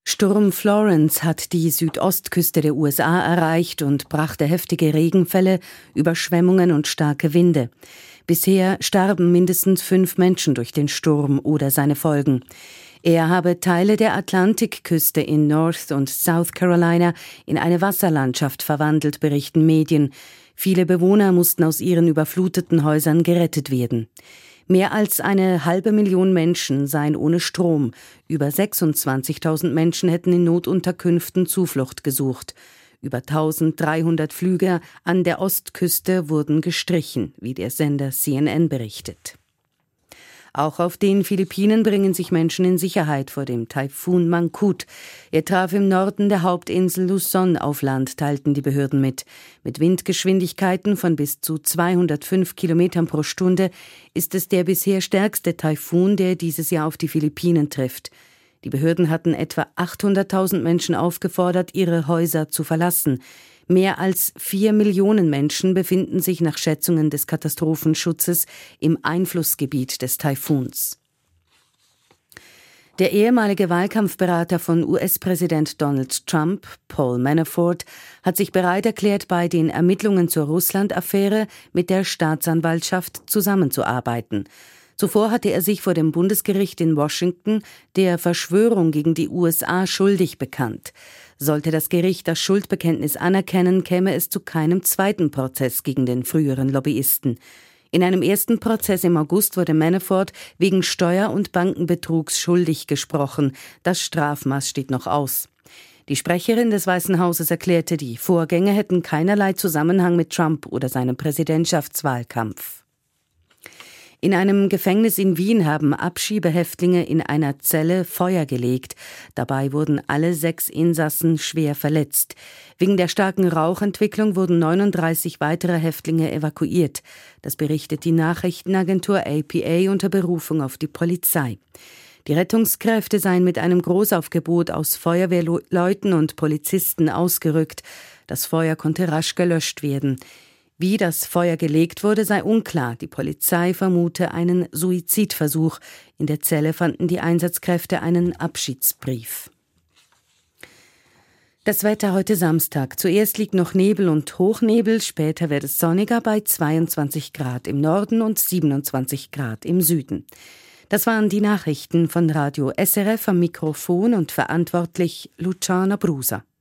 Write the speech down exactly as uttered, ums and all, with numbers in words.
Sturm Florence hat die Südostküste der U S A erreicht und brachte heftige Regenfälle, Überschwemmungen und starke Winde. Bisher starben mindestens fünf Menschen durch den Sturm oder seine Folgen. Er habe Teile der Atlantikküste in North und South Carolina in eine Wasserlandschaft verwandelt, berichten Medien. Viele Bewohner mussten aus ihren überfluteten Häusern gerettet werden. Mehr als eine halbe Million Menschen seien ohne Strom. Über sechsundzwanzigtausend Menschen hätten in Notunterkünften Zuflucht gesucht. Über eintausenddreihundert Flüge an der Ostküste wurden gestrichen, wie der Sender C N N berichtet. Auch auf den Philippinen bringen sich Menschen in Sicherheit vor dem Taifun Mangkhut. Er traf im Norden der Hauptinsel Luzon auf Land, teilten die Behörden mit. Mit Windgeschwindigkeiten von bis zu zweihundertfünf Kilometern pro Stunde ist es der bisher stärkste Taifun, der dieses Jahr auf die Philippinen trifft. Die Behörden hatten etwa achthunderttausend Menschen aufgefordert, ihre Häuser zu verlassen. Mehr als vier Millionen Menschen befinden sich nach Schätzungen des Katastrophenschutzes im Einflussgebiet des Taifuns. Der ehemalige Wahlkampfberater von U S-Präsident Donald Trump, Paul Manafort, hat sich bereit erklärt, bei den Ermittlungen zur Russland-Affäre mit der Staatsanwaltschaft zusammenzuarbeiten. Zuvor hatte er sich vor dem Bundesgericht in Washington der Verschwörung gegen die U S A schuldig bekannt. Sollte das Gericht das Schuldbekenntnis anerkennen, käme es zu keinem zweiten Prozess gegen den früheren Lobbyisten. In einem ersten Prozess im August wurde Manafort wegen Steuer- und Bankenbetrugs schuldig gesprochen. Das Strafmaß steht noch aus. Die Sprecherin des Weißen Hauses erklärte, die Vorgänge hätten keinerlei Zusammenhang mit Trump oder seinem Präsidentschaftswahlkampf. In einem Gefängnis in Wien haben Abschiebehäftlinge in einer Zelle Feuer gelegt. Dabei wurden alle sechs Insassen schwer verletzt. Wegen der starken Rauchentwicklung wurden neununddreißig weitere Häftlinge evakuiert. Das berichtet die Nachrichtenagentur A P A unter Berufung auf die Polizei. Die Rettungskräfte seien mit einem Großaufgebot aus Feuerwehrleuten und Polizisten ausgerückt. Das Feuer konnte rasch gelöscht werden. Wie das Feuer gelegt wurde, sei unklar. Die Polizei vermute einen Suizidversuch. In der Zelle fanden die Einsatzkräfte einen Abschiedsbrief. Das Wetter heute Samstag. Zuerst liegt noch Nebel und Hochnebel, später wird es sonniger bei zweiundzwanzig Grad im Norden und siebenundzwanzig Grad im Süden. Das waren die Nachrichten von Radio S R F am Mikrofon und verantwortlich Luciana Brusa.